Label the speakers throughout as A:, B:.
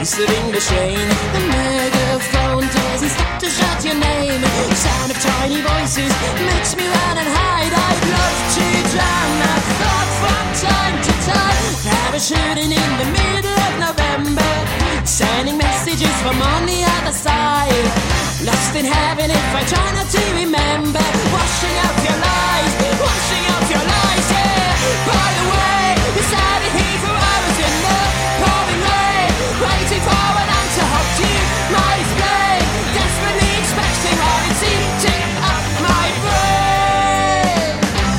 A: taste of English rain. The megaphone doesn't stop to shout your name. The sound of tiny voices makes me run and hide. I'd love to drown that thought from time to time. Parachuting in the middle of November, sending messages from on the other side. Lost in heaven if I try not to remember. Washing up your lies, washing up your lies, yeah. By the way, we sat here for hours in the pouring rain, waiting for an answer. Hoped you might explain, desperately expecting while it's eating up my brain.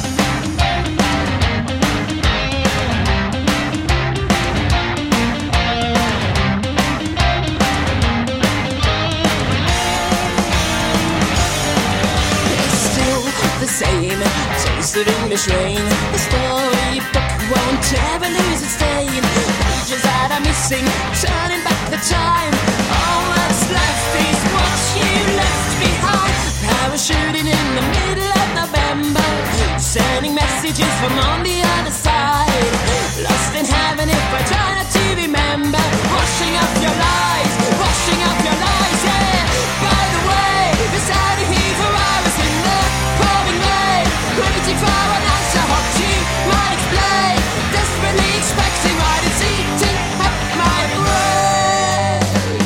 A: It's still the same taste of English rain. The storybook won't ever lose its stain. Pages that are missing, turning back the time. All that's left is what you left behind. Parachuting in the middle of November, sending messages from on the other side. Lost in heaven if I try not to remember. Washing up your lies, washing up your lies, yeah. By the way, we sat here for hours in the pouring rain, waiting for an answer. Hoped you might explain, desperately expecting what it's eating up my brain.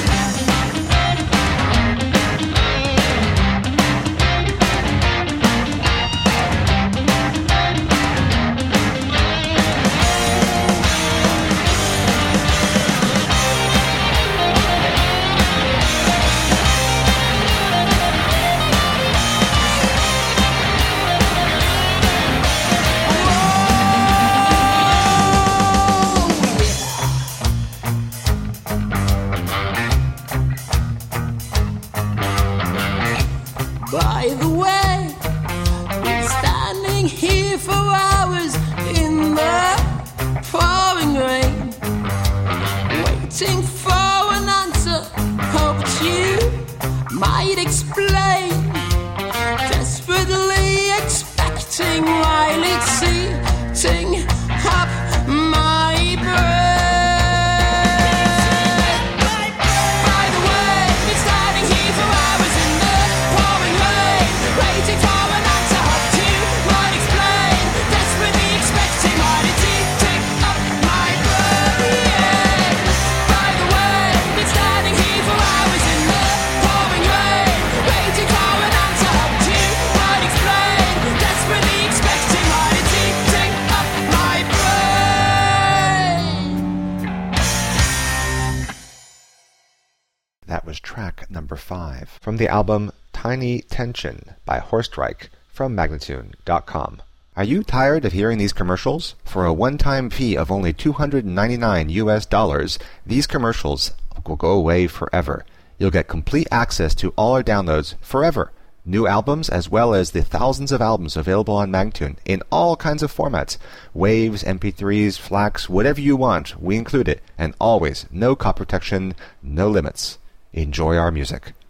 A: By the way, been standing here for hours in the pouring rain, waiting for an answer. Hoped you might explain, desperately expecting while it's eating up my brain. By the way, been standing here for hours in the pouring rain, waiting for an answer. Hoped you might explain, desperately expecting what it's eating up my brain. By the way, been standing here for hours in the pouring rain, waiting for an answer. Hoped you might explain, desperately expecting what it's eating up my brain.
B: That was track number 5 from the album Tiny Tension by Horstrike from Magnatune.com. Are you tired of hearing these commercials? For a one-time fee of only $299, these commercials will go away forever. You'll get complete access to all our downloads forever. New albums as well as the thousands of albums available on Magnatune in all kinds of formats. Waves, MP3s, FLACs, whatever you want, we include it. And always, no copy protection, no limits. Enjoy our music.